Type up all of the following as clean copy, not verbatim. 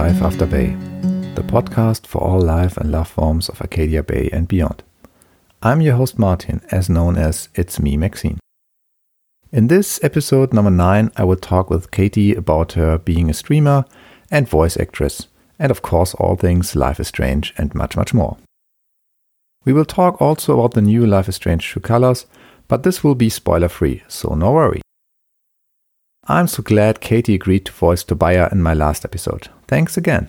Life After Bay, the podcast for all life and love forms of Arcadia Bay and beyond. I'm your host Martin, as known as It's Me Maxine. In this episode number 9, I will talk with Katie about her being a streamer and voice actress, and of course all things Life is Strange and much, much more. We will talk also about the new Life is Strange True Colors, but this will be spoiler-free, so no worry. I'm so glad Katie agreed to voice Tobiah in my last episode. Thanks again.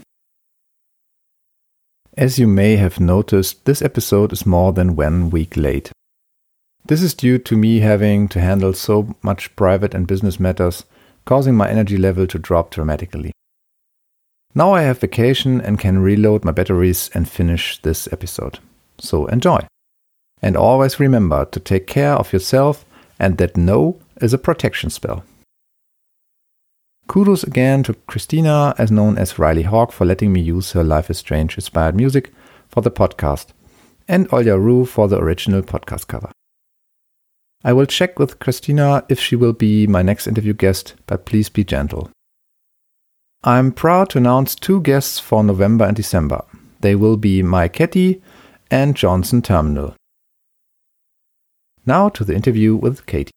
As you may have noticed, this episode is more than 1 week late. This is due to me having to handle so much private and business matters, causing my energy level to drop dramatically. Now I have vacation and can reload my batteries and finish this episode. So enjoy. And always remember to take care of yourself and that no is a protection spell. Kudos again to Christina, as known as Riley Hawk, for letting me use her Life is Strange inspired music for the podcast, and Olya Rue for the original podcast cover. I will check with Christina if she will be my next interview guest, but please be gentle. I'm proud to announce 2 guests for November and December. They will be Mike Ketty and Johnson Terminal. Now to the interview with Katie.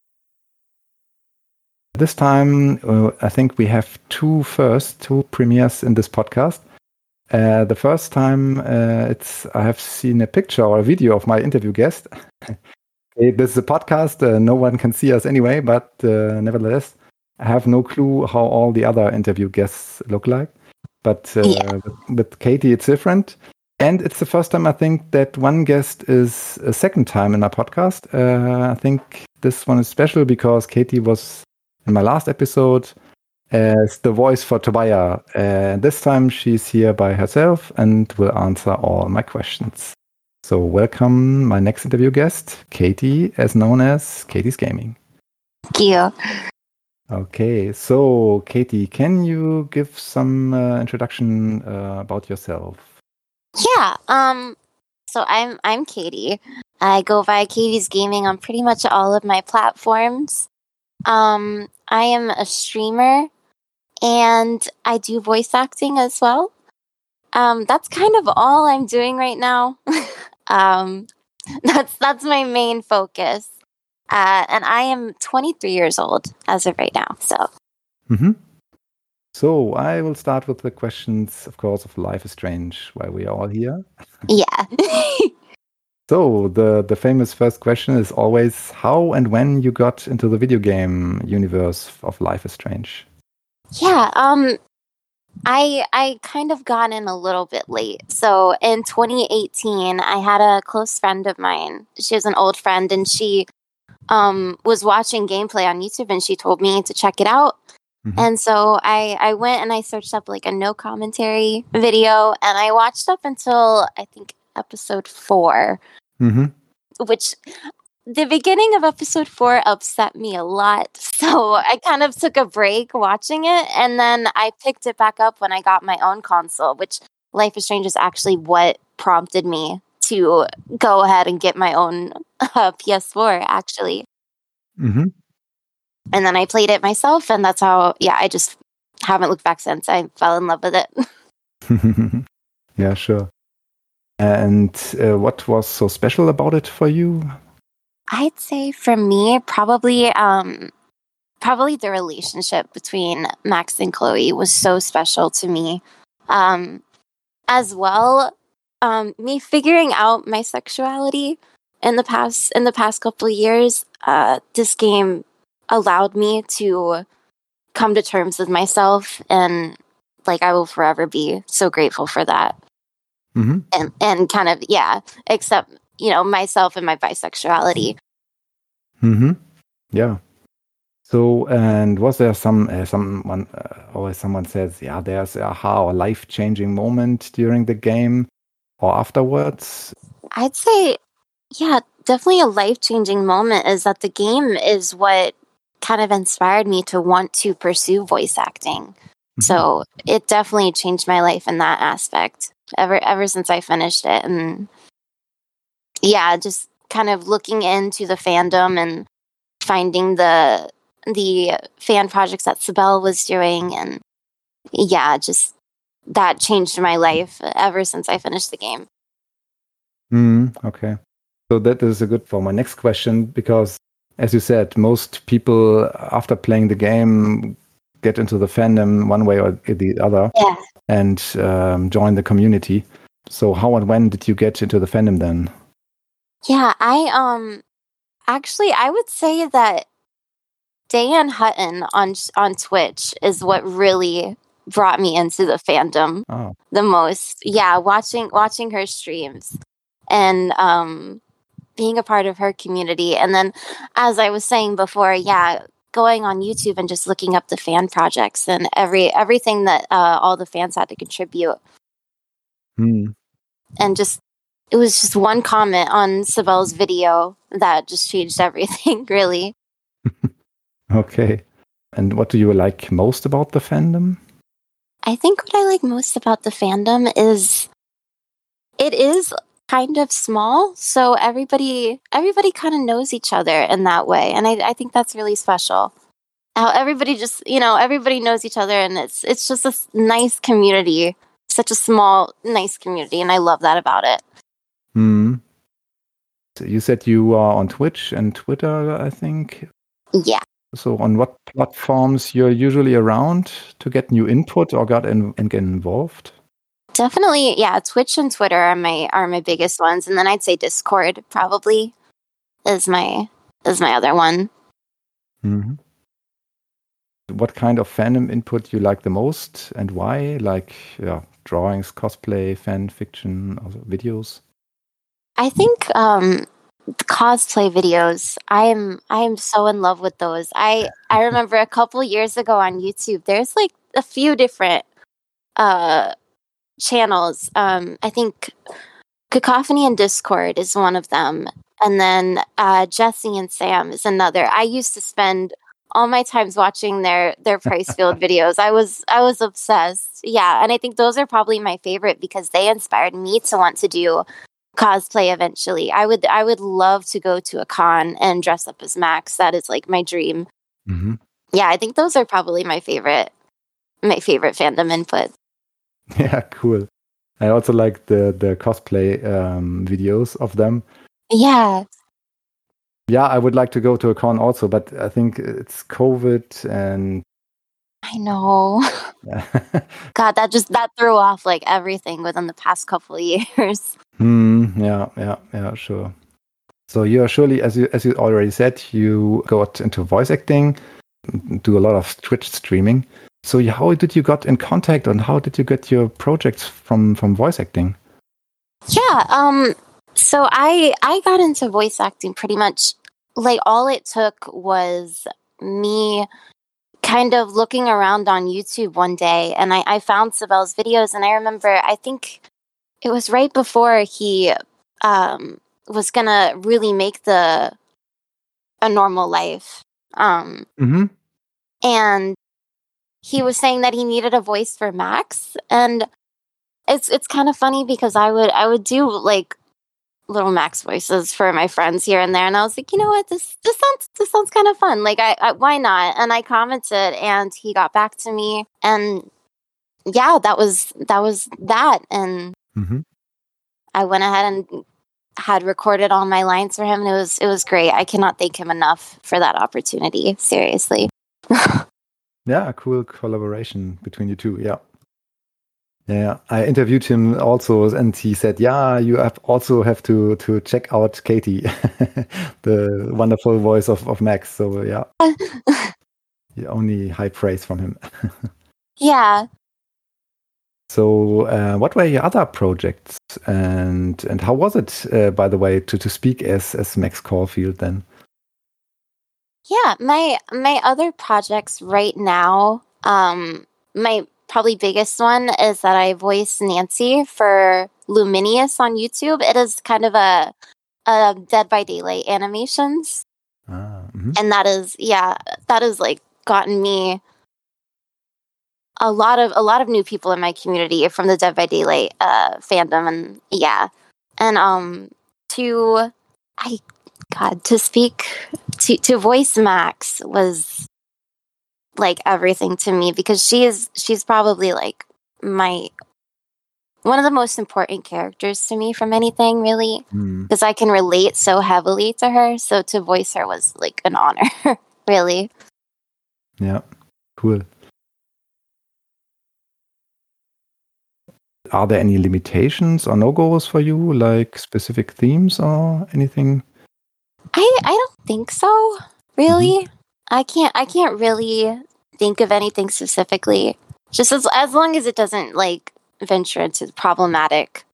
This time, I think we have 2 premieres in this podcast. The first time, I have seen a picture or a video of my interview guest. This is a podcast, no one can see us anyway, but nevertheless, I have no clue how all the other interview guests look like. But with Katie, it's different. And it's the first time, I think, that one guest is a second time in our podcast. I think this one is special because Katie was in my last episode as the voice for Tobiah. This time she's here by herself and will answer all my questions. So welcome my next interview guest, Katie, as known as Katie's Gaming. Thank you. Okay, so Katie, can you give some introduction about yourself? Yeah, so I'm Katie. I go by Katie's Gaming on pretty much all of my platforms. I am a streamer and I do voice acting as well. That's kind of all I'm doing right now. That's my main focus. And I am 23 years old as of right now. So. Mm-hmm. So I will start with the questions, of course, of Life is Strange, why we are all here. Yeah. So the famous first question is always how and when you got into the video game universe of Life is Strange. Yeah, I kind of got in a little bit late. So in 2018, I had a close friend of mine. She was an old friend, and she was watching gameplay on YouTube, and she told me to check it out. Mm-hmm. And so I went and I searched up like a no commentary video, and I watched up until I think episode 4, mm-hmm. which the beginning of episode 4 upset me a lot. So I kind of took a break watching it, and then I picked it back up when I got my own console, which Life is Strange is actually what prompted me to go ahead and get my own PS4, actually. Mm-hmm. And then I played it myself, and that's how, I just haven't looked back since. I fell in love with it. Yeah, sure. And what was so special about it for you? I'd say for me, probably the relationship between Max and Chloe was so special to me. As well, me figuring out my sexuality in the past couple of years, this game allowed me to come to terms with myself, and like I will forever be so grateful for that. Mm-hmm. And kind of accept myself and my bisexuality. Mm-hmm. Yeah. So, and was there someone always someone says, there's a aha or life-changing moment during the game or afterwards? I'd say, definitely a life-changing moment is that the game is what kind of inspired me to want to pursue voice acting. Mm-hmm. So it definitely changed my life in that aspect ever since I finished it. And just kind of looking into the fandom and finding the fan projects that Sibel was doing, and just that changed my life ever since I finished the game. Okay. So that is a good for my next question, because as you said, most people after playing the game get into the fandom one way or the other, Yeah. and join the community. So how and when did you get into the fandom then? Yeah, I would say that Diane Hutton on Twitch is what really brought me into the fandom the most. Yeah, watching her streams and being a part of her community. And then, as I was saying before, going on YouTube and just looking up the fan projects and everything that all the fans had to contribute. And just, it was just one comment on Sibel's video that just changed everything, really. Okay. And what do you like most about the fandom? I think what I like most about the fandom is it is kind of small, so everybody kind of knows each other in that way, and I think that's really special. How everybody just, everybody knows each other, and it's just a nice community, such a small, nice community, and I love that about it. So you said you are on Twitch and Twitter, I think. Yeah. So on what platforms you're usually around to get new input or get involved? Definitely, yeah. Twitch and Twitter are my biggest ones, and then I'd say Discord probably is my other one. What kind of fandom input you like the most, and why? Like, drawings, cosplay, fan fiction, also videos. I think cosplay videos. I am so in love with those. I remember a couple years ago on YouTube, there's like a few different channels. I think Cacophony and Discord is one of them, and then Jesse and Sam is another. I used to spend all my times watching their Pricefield videos. I was obsessed. Yeah, and I think those are probably my favorite because they inspired me to want to do cosplay eventually. I would love to go to a con and dress up as Max. That is like my dream. Yeah, I think those are probably my favorite fandom input. Yeah, cool. I also like the cosplay videos of them. Yeah. Yeah, I would like to go to a con also, but I think it's COVID and I know. God, that threw off like everything within the past couple of years. Yeah, sure. So you are surely, as you already said, you got into voice acting, do a lot of Twitch streaming. So how did you got in contact, and how did you get your projects from voice acting? Yeah, so I got into voice acting pretty much like all it took was me kind of looking around on YouTube one day, and I found Sibel's videos, and I remember I think it was right before he was gonna really make a normal life, and he was saying that he needed a voice for Max, and it's kind of funny because I would do like little Max voices for my friends here and there, and I was like, you know what, this sounds kind of fun. Like, I why not? And I commented, and he got back to me, and yeah, that was that, and I went ahead and had recorded all my lines for him, and it was great. I cannot thank him enough for that opportunity. Seriously. Yeah, a cool collaboration between you two. Yeah, I interviewed him also, and he said, "Yeah, you also have to check out Katie, the wonderful voice of Max." So yeah, only high praise from him. Yeah. So, what were your other projects, and how was it, by the way, to speak as Max Caulfield then? Yeah, my other projects right now, my probably biggest one is that I voice Nancy for Luminious on YouTube. It is kind of a Dead by Daylight animations. And that is like gotten me a lot of new people in my community from the Dead by Daylight fandom, and to voice Max was like everything to me because she's probably like my one of the most important characters to me from anything, really, because I can relate so heavily to her. So to voice her was like an honor, really. Yeah, cool. Are there any limitations or no-goes for you, like specific themes or anything? I don't think so, really. I can't really think of anything specifically. Just as long as it doesn't like venture into problematic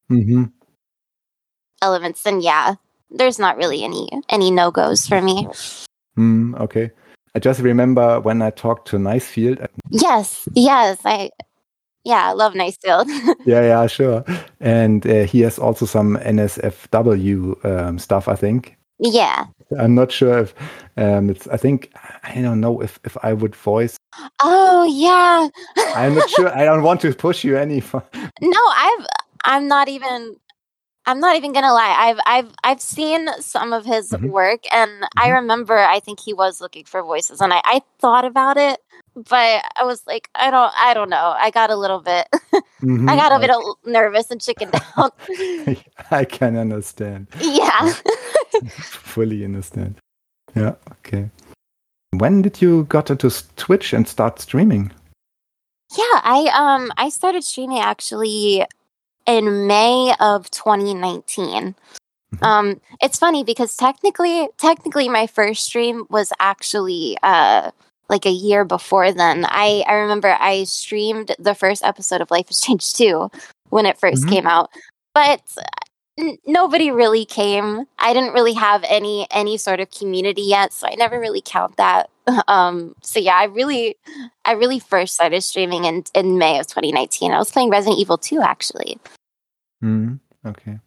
elements, then yeah, there's not really any no-goes for me. Okay. I just remember when I talked to Nicefield. Yes, I love Nicefield. Yeah, sure. And he has also some NSFW stuff, I think. Yeah. I'm not sure if I don't know if I would voice. Oh yeah. I'm not sure. I don't want to push you any. No, I'm not even gonna lie. I've seen some of his work, and I remember I think he was looking for voices, and I thought about it, but I was like, I don't know. I got a little bit I got a bit nervous and chickened out. I can understand. Yeah. Fully understand. Yeah, okay. When did you got into Twitch and start streaming? Yeah, I started streaming actually in May of 2019. It's funny because technically my first stream was actually like a year before then. I remember I streamed the first episode of Life is Strange 2 when it first came out, but nobody really came. I didn't really have any sort of community yet, so I never really count that. So yeah, I really first started streaming in May of 2019. I was playing Resident Evil 2 actually. Okay.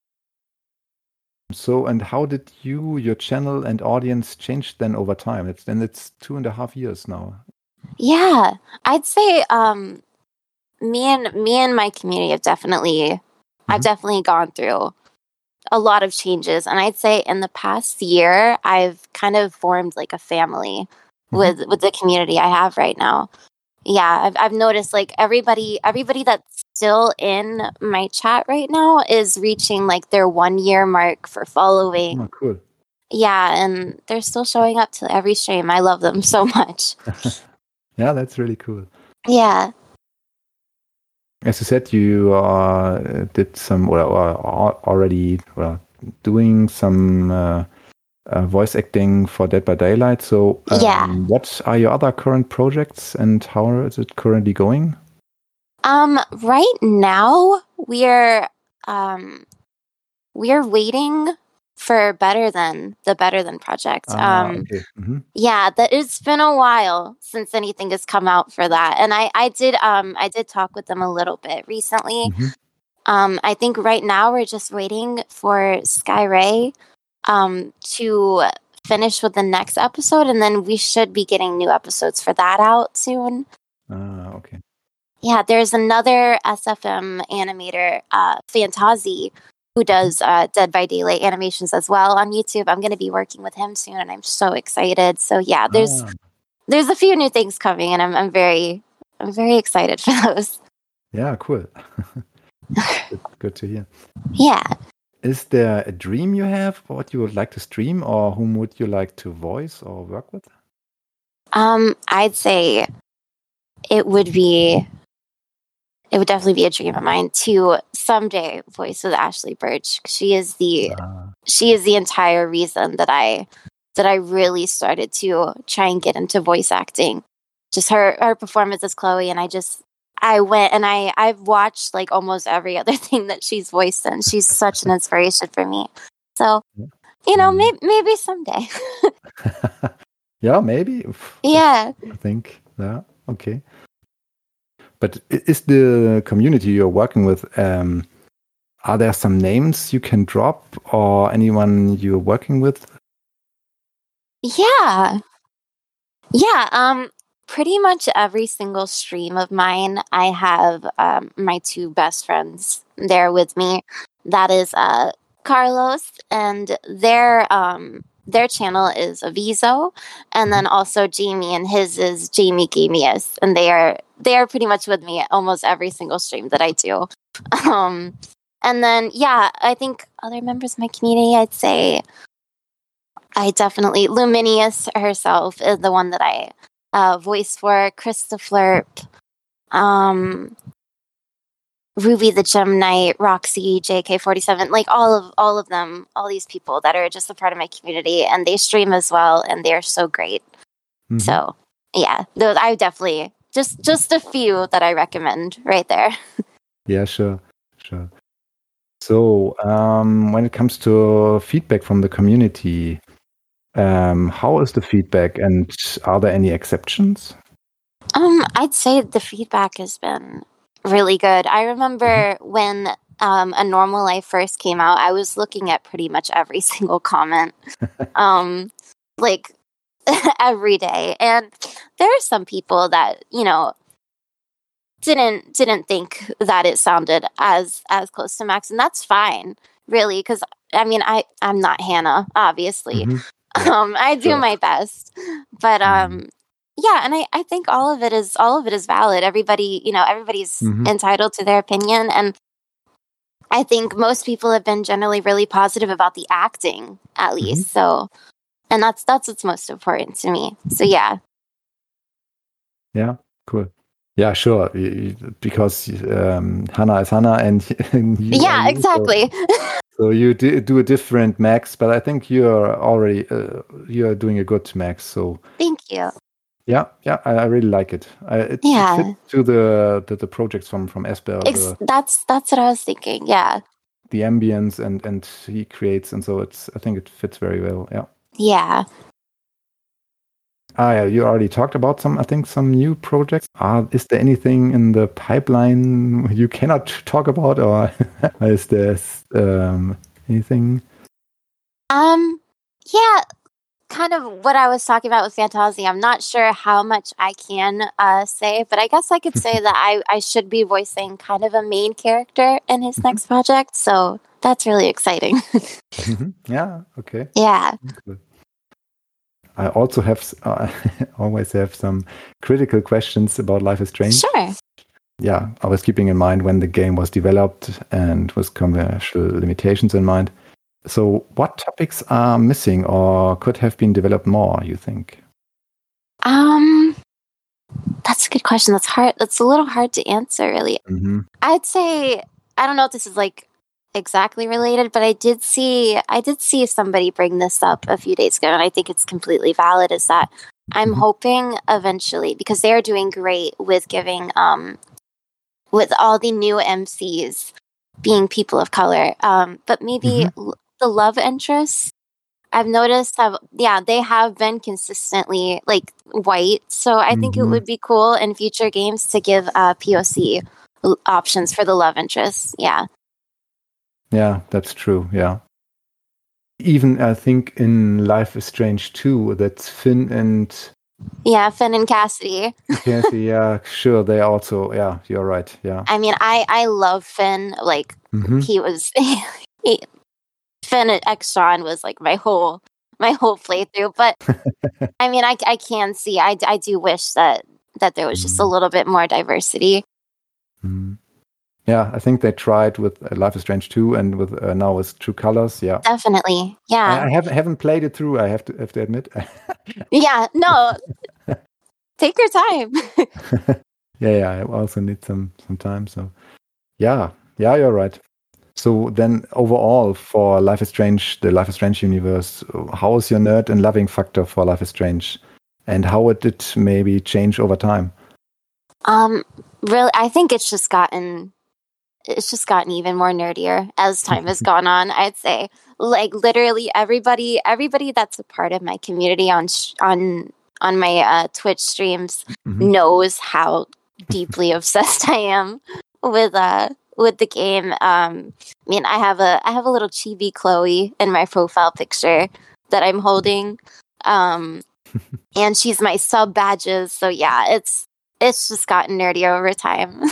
So, and how did your channel and audience change then over time? It's 2.5 years now. Yeah, I'd say me and my community have definitely I've definitely gone through a lot of changes, and I'd say in the past year I've kind of formed like a family with the community I have right now. Yeah, I've noticed like everybody that's still in my chat right now is reaching like their 1 year mark for following. Oh, cool. Yeah, and they're still showing up to every stream. I love them so much. Yeah, that's really cool. Yeah. As you said, you did some, already doing some voice acting for Dead by Daylight. So, what are your other current projects, and how is it currently going? Right now we're waiting for the Better Than project. Okay. Yeah, that it's been a while since anything has come out for that, and I did talk with them a little bit recently. I think right now we're just waiting for Skyray to finish with the next episode, and then we should be getting new episodes for that out soon. Okay. Yeah, there's another SFM animator, Fantazi, who does Dead by Daylight animations as well on YouTube. I'm going to be working with him soon, and I'm so excited. So yeah, there's a few new things coming, and I'm very excited for those. Yeah, cool. Good to hear. Yeah. Is there a dream you have, what you would like to stream, or whom would you like to voice or work with? I'd say it would definitely be a dream of mine to someday voice with Ashly Burch. She is the entire reason that I really started to try and get into voice acting. Just her performance as Chloe, and I went and I've watched like almost every other thing that she's voiced in. She's such an inspiration for me. So, maybe someday. Yeah, maybe. Yeah. I think. Yeah. Okay. But is the community you're working with, are there some names you can drop, or anyone you're working with? Yeah. Pretty much every single stream of mine, I have my two best friends there with me. That is Carlos, and their channel is Aviso, and then also Jamie, and his is Jamie Gamius, and they are pretty much with me almost every single stream that I do. And then, yeah, I think other members of my community, I'd say I definitely, Luminius herself is the one that I voiced for, Krista Flirp, Ruby the Gem Knight, Roxy, JK47, like all of them, all these people that are just a part of my community, and they stream as well, and they're so great. Mm-hmm. So yeah, those I definitely just a few that I recommend right there. Yeah, sure. So when it comes to feedback from the community, how is the feedback, and are there any exceptions? I'd say the feedback has been really good. I remember when A Normal Life first came out, I was looking at pretty much every single comment, like every day. And there are some people that, didn't think that it sounded as close to Max, and that's fine, really, because I mean, I'm not Hannah, obviously. Mm-hmm. Yeah, I do my best, but yeah, and I think all of it is valid. Everybody, everybody's entitled to their opinion, and I think most people have been generally really positive about the acting, at least. So, and that's what's most important to me. So yeah. Yeah, cool. Yeah, sure. Because Hannah is Hannah, and yeah, exactly. So you do a different Max, but I think you're already you're doing a good Max. So thank you. Yeah, I really like it. It fits to the projects from Esper. That's what I was thinking. Yeah. The ambience and he creates, and so I think it fits very well. Yeah. Yeah. Yeah, you already talked about some new projects. Is there anything in the pipeline you cannot talk about, or is there anything? Yeah, kind of what I was talking about with Fantasia. I'm not sure how much I can say, but I guess I could say that I should be voicing kind of a main character in his next project, so that's really exciting. Yeah, okay. Yeah. Cool. I also always have some critical questions about Life is Strange. Sure. Yeah, I was keeping in mind when the game was developed and with commercial limitations in mind. So what topics are missing or could have been developed more, you think? That's a good question. That's hard. That's a little hard to answer, really. I'd say, I don't know if this is like exactly related, but I did see somebody bring this up a few days ago, and I think it's completely valid, is that I'm hoping eventually, because they're doing great with giving with all the new MCs being people of color, but maybe the love interests, I've noticed they have been consistently like white, so I think it would be cool in future games to give POC options for the love interests. Yeah, that's true. Yeah. Even I think in Life is Strange 2, that's Finn and Cassidy. Cassidy, yeah, sure. They also, yeah, you're right. Yeah. I mean, I love Finn. Like he was, Finn at Exxon was like my whole playthrough. But I mean, I can see. I do wish that there was just a little bit more diversity. Yeah, I think they tried with Life is Strange 2 and with now with True Colors. Yeah, definitely. Yeah, I haven't played it through. I have to admit. Yeah, no, take your time. yeah, I also need some time. So, yeah, you're right. So then, overall, for Life is Strange, the Life is Strange universe, how is your nerd and loving factor for Life is Strange, and how it did maybe change over time? Really, I think it's just gotten even more nerdier as time has gone on. I'd say, like, literally everybody that's a part of my community on my Twitch streams knows how deeply obsessed I am with the game. I mean, I have a little chibi Chloe in my profile picture that I'm holding, and she's my sub badges. So yeah, it's just gotten nerdy over time.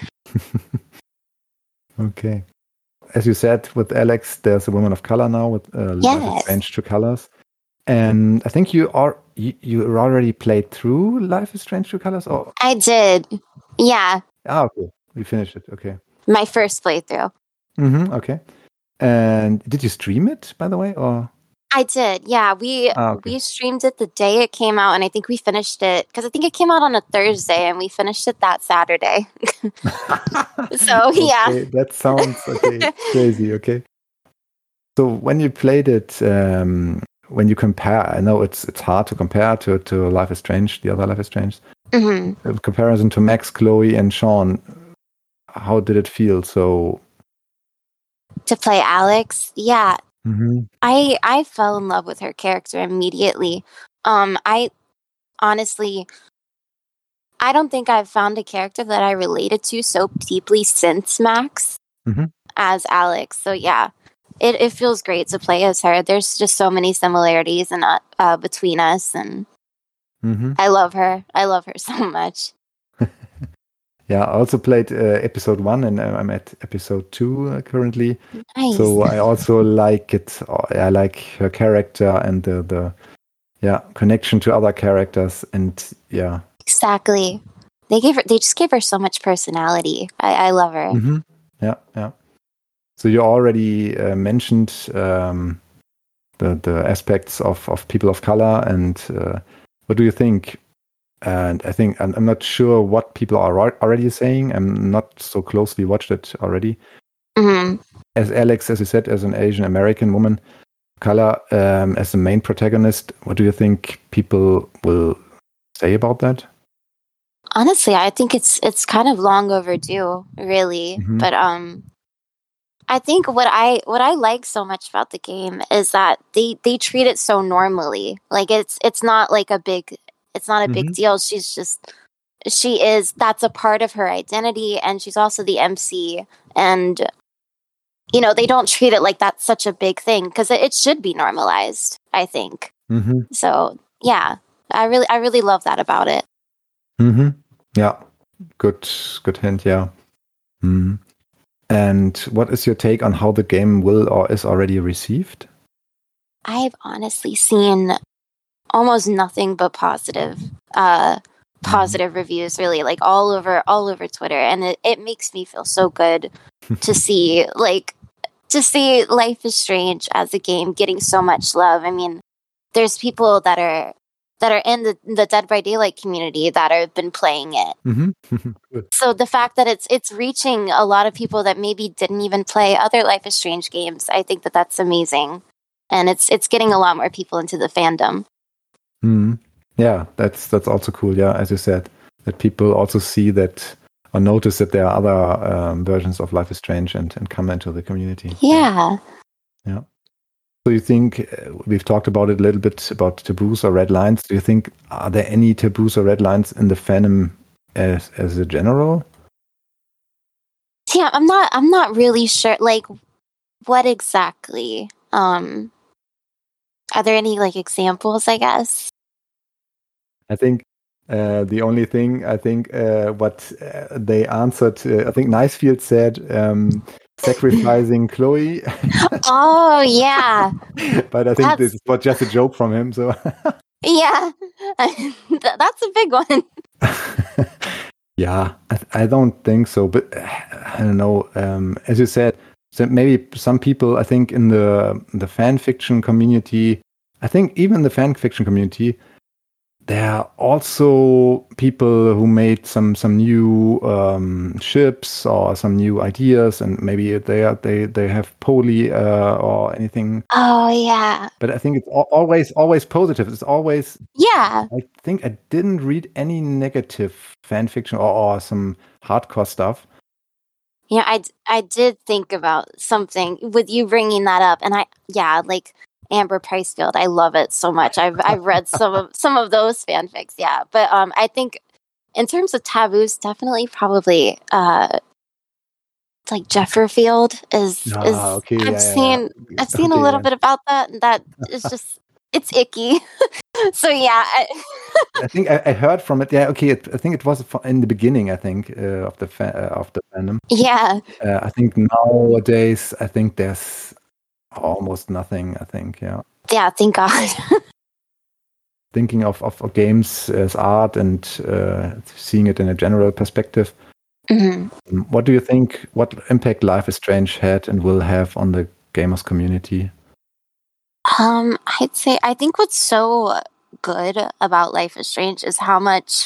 Okay. As you said, with Alex, there's a woman of color now with Life is Strange True Colors. And I think you already played through Life is Strange True Colors? Or? I did. Yeah. Okay. We finished it. Okay. My first playthrough. Okay. And did you stream it, by the way, or? I did, yeah. We streamed it the day it came out, and I think we finished it because I think it came out on a Thursday, and we finished it that Saturday. So yeah, Okay, that sounds crazy. Okay. So when you played it, when you compare, I know it's hard to compare to Life is Strange, the other Life is Strange. Mm-hmm. In comparison to Max, Chloe, and Sean, how did it feel? So To play Alex, yeah, mm-hmm. I fell in love with her character immediately. I honestly, I don't think I've found a character that I related to so deeply since Max as Alex. So yeah, it feels great to play as her. There's just so many similarities and between us, and I love her. I love her so much. Yeah, I also played episode 1, and I'm at episode 2 currently. Nice. So I also like it. I like her character and the connection to other characters, and yeah. Exactly. They just gave her so much personality. I love her. Mm-hmm. Yeah. So you already mentioned the aspects of people of color, and what do you think? And I think I'm not sure what people are already saying. I'm not so closely watched it already. Mm-hmm. As Alex, as you said, as an Asian American woman, color, as the main protagonist, what do you think people will say about that? Honestly, I think it's kind of long overdue, really. But I think what I like so much about the game is that they treat it so normally. Like it's not like a big deal. That's a part of her identity, and she's also the MC, and they don't treat it like that's such a big thing because it should be normalized, I think. So yeah, I really love that about it. Yeah, good hint. Yeah. And what is your take on how the game will or is already received? I've honestly seen almost nothing but positive reviews, really, like all over Twitter, and it makes me feel so good to see Life is Strange as a game getting so much love. I mean, there's people that are in the Dead by Daylight community that have been playing it. So the fact that it's reaching a lot of people that maybe didn't even play other Life is Strange games, I think that's amazing, and it's getting a lot more people into the fandom. Yeah, that's also cool. Yeah, as you said, that people also see that or notice that there are other versions of Life is Strange and come into the community. Yeah. So you think, we've talked about it a little bit, about taboos or red lines. Do you think, are there any taboos or red lines in the fandom as a general? Yeah, I'm not really sure. Like, what exactly? Are there any examples, I guess? I think the only thing, what they answered, I think Nicefield said, sacrificing Chloe. Oh, yeah. But I think this was just a joke from him. So yeah, that's a big one. Yeah, I don't think so. But I don't know. As you said, so maybe some people, I think, in the fan fiction community, I think even in the fan fiction community, there are also people who made some new ships or some new ideas, and maybe they have poly or anything. Oh yeah. But I think it's always positive. It's always I think I didn't read any negative fan fiction or some hardcore stuff. Yeah, I did think about something with you bringing that up, and Amber Pricefield, I love it so much. I've read some of those fanfics, yeah. But I think in terms of taboos, definitely probably Jefferfield is. Okay, I've seen a little bit about that, and that is just it's icky. So yeah, I think I heard from it. Yeah, okay. I think it was in the beginning. I think of the fandom. Yeah. I think nowadays, I think there's almost nothing. I think, yeah. Yeah, thank God. Thinking of games as art and seeing it in a general perspective, Mhm. What do you think? What impact Life is Strange had and will have on the gamers community? I'd say I think what's so good about Life is Strange is how much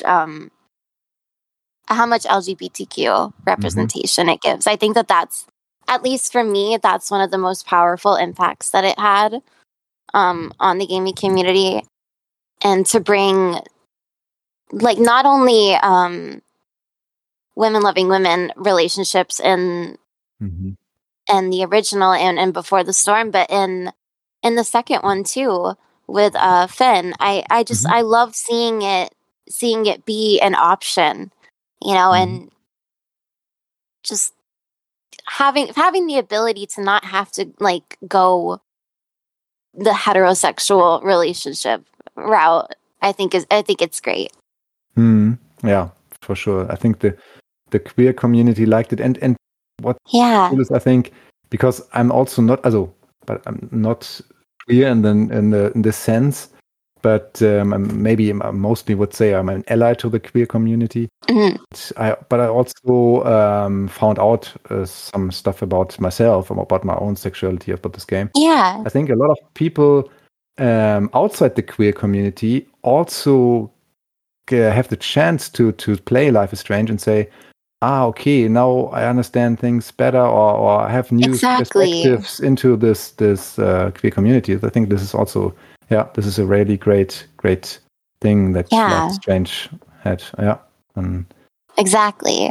LGBTQ representation it gives. I think that that's, at least for me, that's one of the most powerful impacts that it had on the gaming community, and to bring like not only women loving women relationships in the original and Before the Storm, but in the second one too with Finn. I love seeing it be an option, and just having the ability to not have to like go the heterosexual relationship route. I think it's great. Yeah, for sure. I think the queer community liked it, and what Yeah. cool is, I think, because I'm also not, but I'm not queer in the sense, but maybe I mostly would say I'm an ally to the queer community. But I also found out some stuff about myself, about my own sexuality, about this game. Yeah. I think a lot of people outside the queer community also have the chance to play Life is Strange and say, okay, now I understand things better, or I have new perspectives into this queer community. I think this is also, this is a really great thing that Life is Strange had. Yeah. Exactly.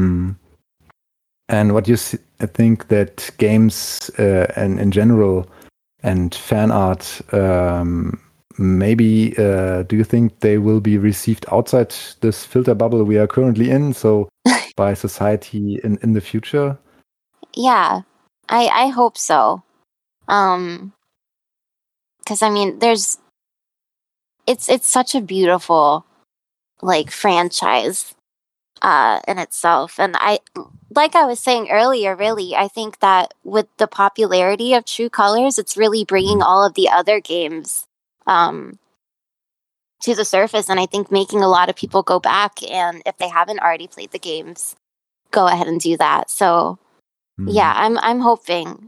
And what you think that games and in general and fan art, maybe do you think they will be received outside this filter bubble we are currently in, so by society in the future? Yeah, I hope so. Because I mean, it's such a beautiful like franchise in itself, and like I was saying earlier, really, I think that with the popularity of True Colors, it's really bringing all of the other games to the surface, and I think making a lot of people go back, and if they haven't already played the games, go ahead and do that. So yeah, I'm hoping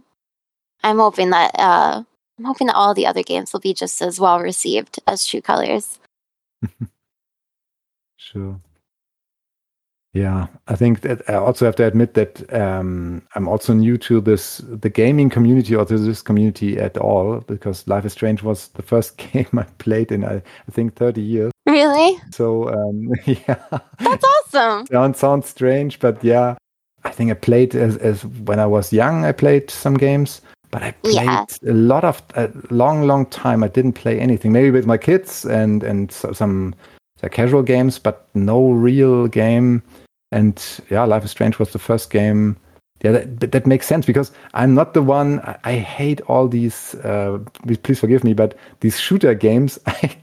that all the other games will be just as well received as True Colors. Sure. Yeah, I think that I also have to admit that I'm also new to the gaming community, or to this community at all, because Life is Strange was the first game I played in I think 30 years. Really? So yeah, that's awesome. Sounds strange, but yeah, I think I played as when I was young. I played some games, but I played a long time. I didn't play anything. Maybe with my kids and some casual games, but no real game. And yeah, Life is Strange was the first game. Yeah, that makes sense, because I'm not the one. I hate all these. Please forgive me, but these shooter games,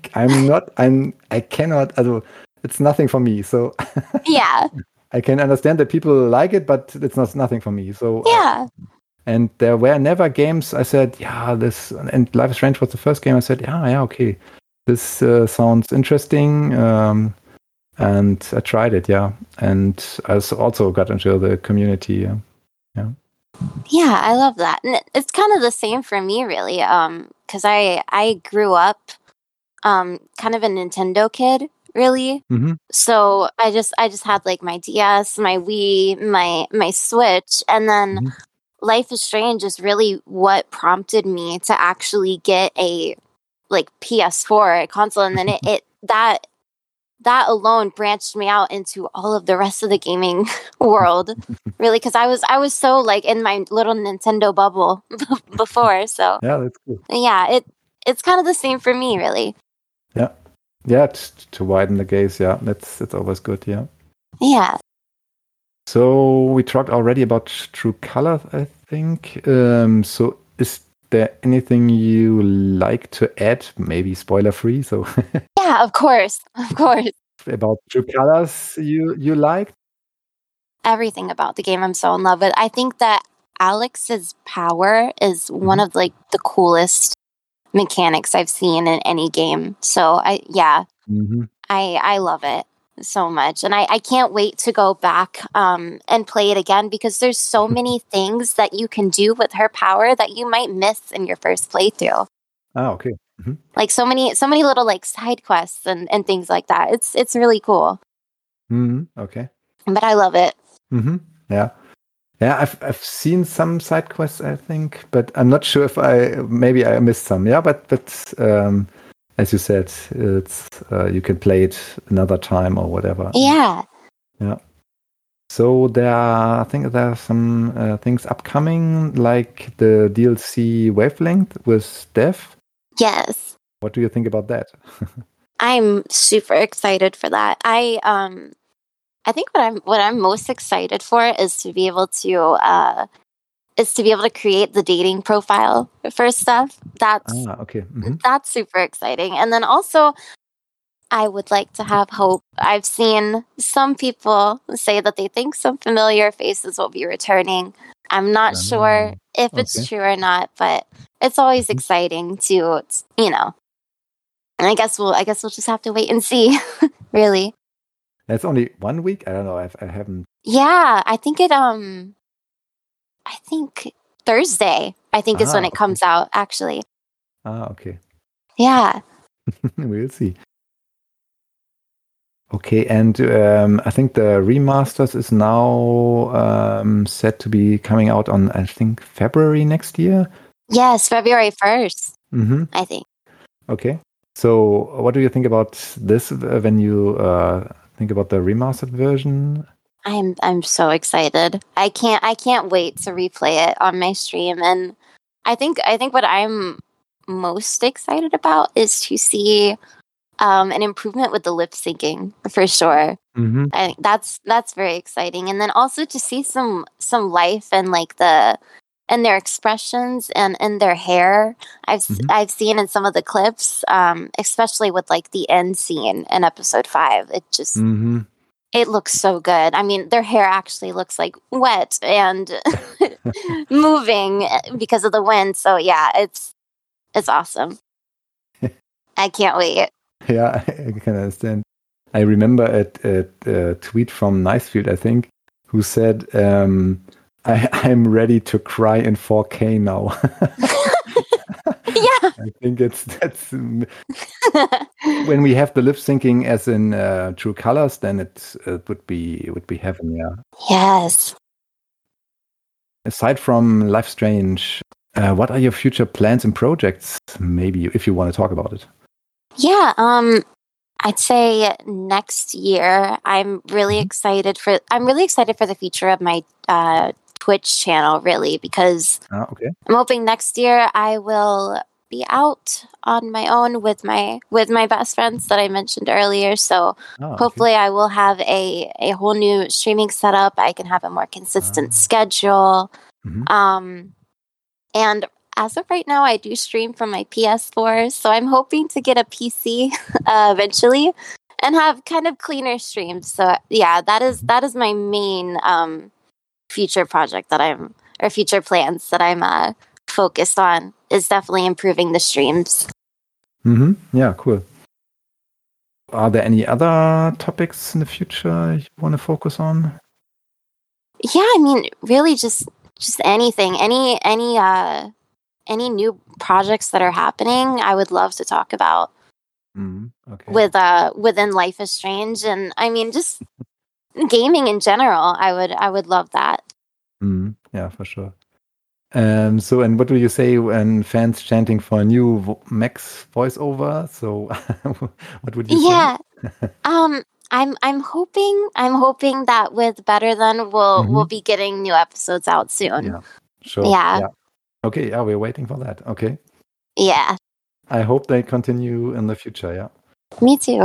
I cannot. It's nothing for me. So yeah, I can understand that people like it, but it's nothing for me. So yeah. And there were never games I said, and Life is Strange was the first game I said, okay, this sounds interesting. And I tried it, and I also got into the community, Yeah, I love that. And it's kind of the same for me, really, because I grew up kind of a Nintendo kid, really. So I just had like my DS, my Wii, my Switch, and then Life is Strange is really what prompted me to actually get a like PS4 console, and then that alone branched me out into all of the rest of the gaming world, really, because I was so like in my little Nintendo bubble before. So yeah, that's cool. Yeah, it's kind of the same for me, really. Yeah, to widen the gaze. Yeah, it's always good. Yeah. So we talked already about True Colors, I think. So is there anything you like to add? Maybe spoiler free. So yeah, of course. About True Colors, you liked? Everything about the game I'm so in love with. I think that Alex's power is one of like the coolest mechanics I've seen in any game. So I love it. so much. And I can't wait to go back and play it again because there's so many things that you can do with her power that you might miss in your first playthrough. Ah, okay. Mm-hmm. Like so many little like side quests and things like that. It's really cool. Mm-hmm. Okay. But I love it. Mm-hmm. Yeah. Yeah, I've seen some side quests, I think, but I'm not sure if maybe I missed some. Yeah, but as you said, it's you can play it another time or whatever. Yeah. Yeah. So I think there are some things upcoming, like the DLC Wavelength with Dev. Yes. What do you think about that? I'm super excited for that. I think what I'm most excited for is to be able to create the dating profile for stuff. That's okay. Mm-hmm. That's super exciting. And then also I would like to have hope. I've seen some people say that they think some familiar faces will be returning. I'm not sure if it's true or not, but it's always exciting to, and I guess we'll just have to wait and see, really. It's only 1 week. I don't know. I haven't. Yeah, I think Thursday, is when it comes out, actually. Okay. Yeah. We'll see. Okay, and I think the remasters is now set to be coming out on, I think, February next year. Yes, February 1st, mm-hmm. I think. Okay. So what do you think about this when you think about the remastered version? I'm so excited. I can't wait to replay it on my stream. And I think what I'm most excited about is to see an improvement with the lip syncing for sure. Mm-hmm. I think that's very exciting. And then also to see some life and like their expressions and their hair. I've seen in some of the clips, especially with like the end scene in episode 5. It just it looks so good. I mean, their hair actually looks like wet and moving because of the wind. So yeah, it's awesome. I can't wait. Yeah, I can understand. I remember a tweet from Nicefield, I think, who said, I'm ready to cry in 4K now. Yeah. I think that's when we have the lip syncing as in true colors, then it would be heaven, yeah. Yes. Aside from Life Strange, what are your future plans and projects? Maybe if you want to talk about it. Yeah, I'd say next year I'm really excited for the future of my Twitch channel, really, because okay. I'm hoping next year I will be out on my own with my best friends that I mentioned earlier. So hopefully I will have a whole new streaming setup. I can have a more consistent schedule. And as of right now, I do stream from my PS4, so I'm hoping to get a PC eventually and have kind of cleaner streams. So yeah, that is my main future project future plans that I'm focused on, is definitely improving the streams. Yeah, cool. Are there any other topics in the future you want to focus on? Yeah, I mean, really just anything, any new projects that are happening, I would love to talk about. Okay. Within Life is Strange, and I mean just gaming in general. I would love that. Yeah, for sure. So, and what do you say when fans chanting for a new Max voiceover? So, what would you say? Yeah, I'm hoping that with Better Than we'll be getting new episodes out soon. Yeah, sure. Yeah. Okay, yeah, we're waiting for that. Okay. Yeah. I hope they continue in the future, yeah. Me too.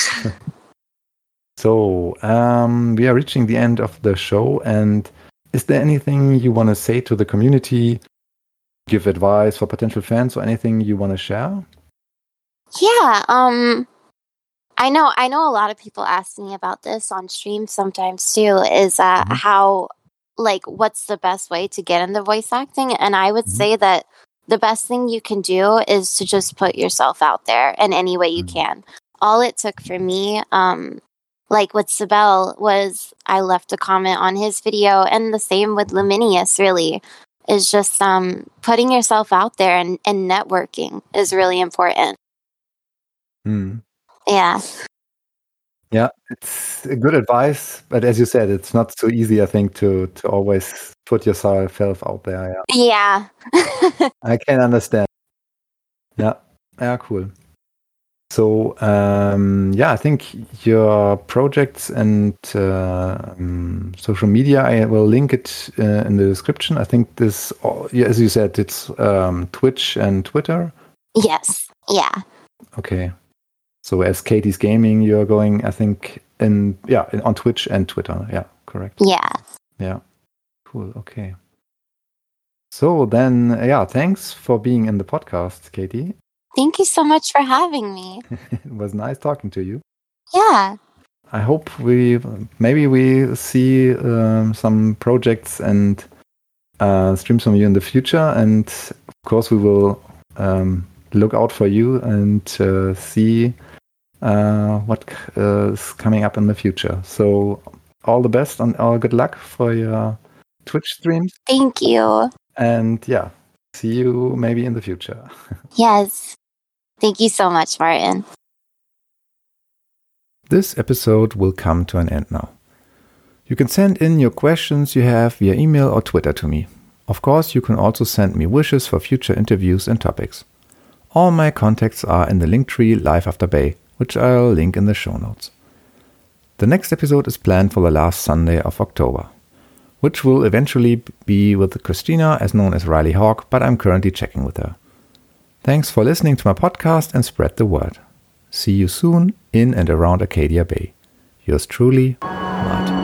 So, we are reaching the end of the show, and is there anything you want to say to the community, give advice for potential fans, or anything you want to share? Yeah, I know a lot of people ask me about this on stream sometimes too, is how, like, what's the best way to get into voice acting? And I would say that the best thing you can do is to just put yourself out there in any way you can. All it took for me like with Sibel was I left a comment on his video, and the same with Luminius, really, is just putting yourself out there and networking is really important. Yeah. Yeah, it's a good advice, but as you said, it's not so easy, I think, to always put yourself out there. Yeah. I can understand. Yeah, cool. So, I think your projects and social media, I will link it in the description. I think this, as you said, it's Twitch and Twitter. Yes. Yeah. Okay. So as Katie's Gaming, you're going, I think, on Twitch and Twitter. Yeah, correct. Yeah. Yeah. Cool. Okay. So then, thanks for being in the podcast, Katie. Thank you so much for having me. It was nice talking to you. Yeah. I hope we see some projects and streams from you in the future. And of course, we will look out for you and see what is coming up in the future. So all the best and all good luck for your Twitch streams. Thank you. And see you maybe in the future. Yes. Thank you so much, Martin. This episode will come to an end now. You can send in your questions you have via email or Twitter to me. Of course, you can also send me wishes for future interviews and topics. All my contacts are in the Linktree Live After Bay, which I'll link in the show notes. The next episode is planned for the last Sunday of October, which will eventually be with Christina, as known as Riley Hawk, but I'm currently checking with her. Thanks for listening to my podcast and spread the word. See you soon in and around Arcadia Bay. Yours truly, Martin.